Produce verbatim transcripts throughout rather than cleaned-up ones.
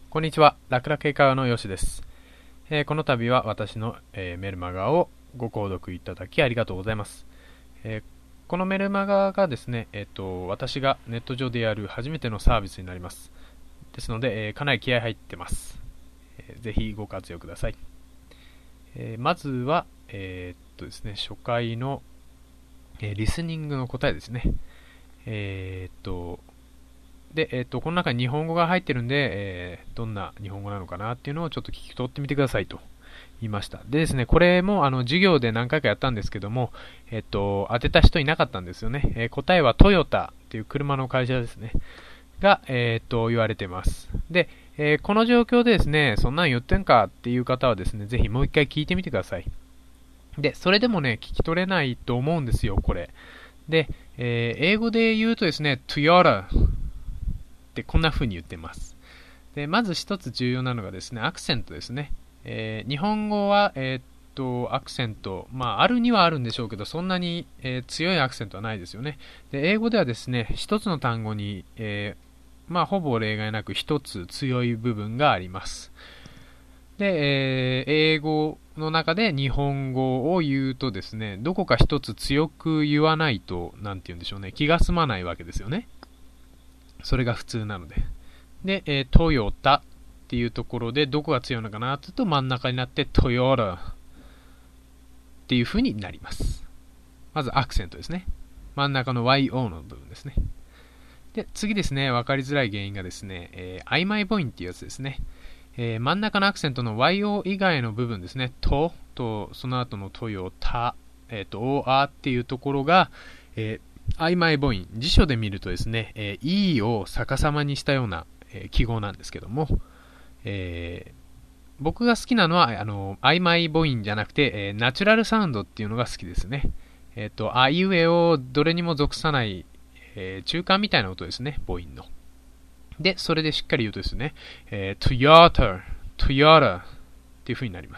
こんにちは、楽々英会話のよしです。えーこの度は私の、えーメルマガをご購読いただきありがとうございます。えーこのメルマガがですね、えっと、私がネット上でやる初めてのサービスになります。ですので、えーかなり気合入ってます。えーぜひご活用ください。えーまずは、えーっとですね、初回の、えーリスニングの答えですね。えーっと、で、えっと、この中に日本語が入ってるんで、えーどんな日本語なのかなっていうのをちょっと聞き取ってみてくださいと言いました。でですね、これもあの授業で何回かやったんですけども、えっと、当てた人いなかったんですよね。えー答えはトヨタっていう車の会社ですね。が、えっと、言われてます。で、えーこの状況でですね、そんなん言ってんかっていう方はですね、ぜひもう一回聞いてみてください。で、それでもね、聞き取れないと思うんですよ、これ。で、えー英語で言うとですね、トヨタってこんな風に言ってます。で、まず一つ重要なのがですね、アクセントですね。えー日本語は、えーっと、アクセント、まあ、あるにはあるんでしょうけど、そんなに、えー強いアクセントはないですよね。で、英語ではですね、一つの単語に、えーまあ、ほぼ例外なく一つ強い部分があります。で、えー英語の中で日本語を言うとですね、どこか一つ強く言わないと、なんて言うんでしょうね、気が済まないわけですよね。それが普通なので。で、えートヨタっていうところでどこが強いのかなというと真ん中になってトヨタっていう風になります。まずアクセントですね。真ん中の ワイオー の部分ですね。で、次ですね、わかりづらい原因がですね、えー曖昧母音っていうやつですね。えー真ん中のアクセントの ワイオー 以外の部分ですね、と、と、その後のトヨタ、えっ、と、オーアーっていうところが、えー曖昧母音、辞書で見るとですね、えー、E を逆さまにしたような、えー記号なんですけども、えー僕が好きなのは、あの、曖昧母音じゃなくて、えーナチュラルサウンドっていうのが好きですね。えっ、と、あいうえをどれにも属さない、えー中間みたいな音ですね、母音の。で、それでしっかり言うとですね、えー、トヨタ、トヨタっていう風になります。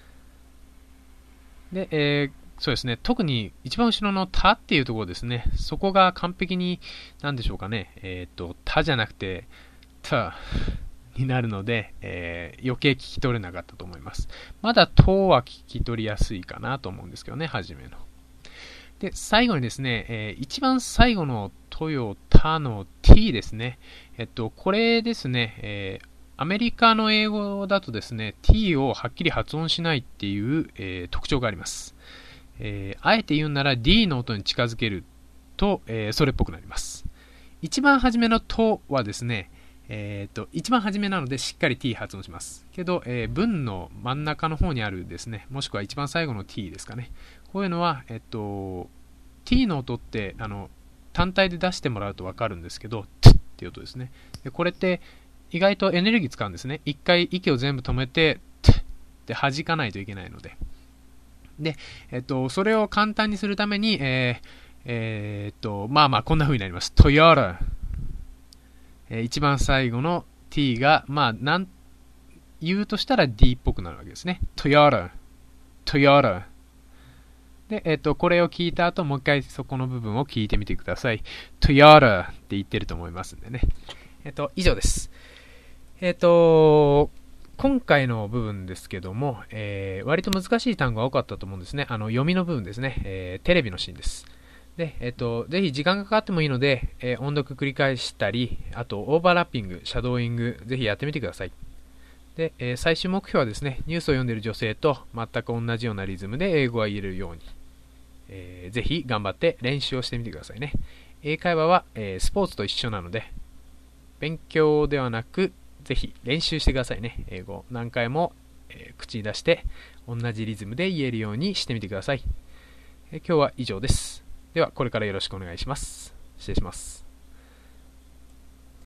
で、えーそうですね、特に一番後ろのたっていうところですね、そこが完璧に、なんでしょうかね、えっ、と、たじゃなくて、たになるので、えー余計聞き取れなかったと思います。まだとは聞き取りやすいかなと思うんですけどね、初めの。で、最後にですね、えー一番最後のトヨタの T ですね。えっと、これですね、えーアメリカの英語だとですね、T をはっきり発音しないっていう、えー特徴があります。えーあえて言うなら D の音に近づけると、えーそれっぽくなります。一番初めのとはですね、えーと、一番初めなのでしっかり T 発音します。けど、えー文の真ん中の方にあるですね、もしくは一番最後の T ですかね。こういうのは、えっと、T の音って、あの、単体で出してもらうとわかるんですけど、t っていう音ですね。で、これって意外とエネルギー使うんですね。一回息を全部止めて、t って弾かないといけないので。で、えっと、それを簡単にするために、えーえーっと、まあまあ、こんな風になります。トヨタ。えー一番最後の T が、まあ、なん、言うとしたら D っぽくなるわけですね。トヨタ。トヨタ。で、えっと、これを聞いた後、もう一回そこの部分を聞いてみてください。トヨタって言ってると思いますんでね。えっと、以上です。えっと、今回の部分ですけども、えー割と難しい単語が多かったと思うんですね。あの、読みの部分ですね。えーテレビのシーンです。で、えっと、ぜひ時間がかかってもいいので、えー音読繰り返したり、あと、オーバーラッピング、シャドーイング、ぜひやってみてください。で、えー最終目標はですね、ニュースを読んでいる女性と全く同じようなリズムで英語が言えるように、えーぜひ頑張って練習をしてみてくださいね。英会話は、えースポーツと一緒なので、勉強ではなく、ぜひ練習してくださいね。英語何回も、えー口に出して同じリズムで言えるようにしてみてください。えー今日は以上です。ではこれからよろしくお願いします。失礼します。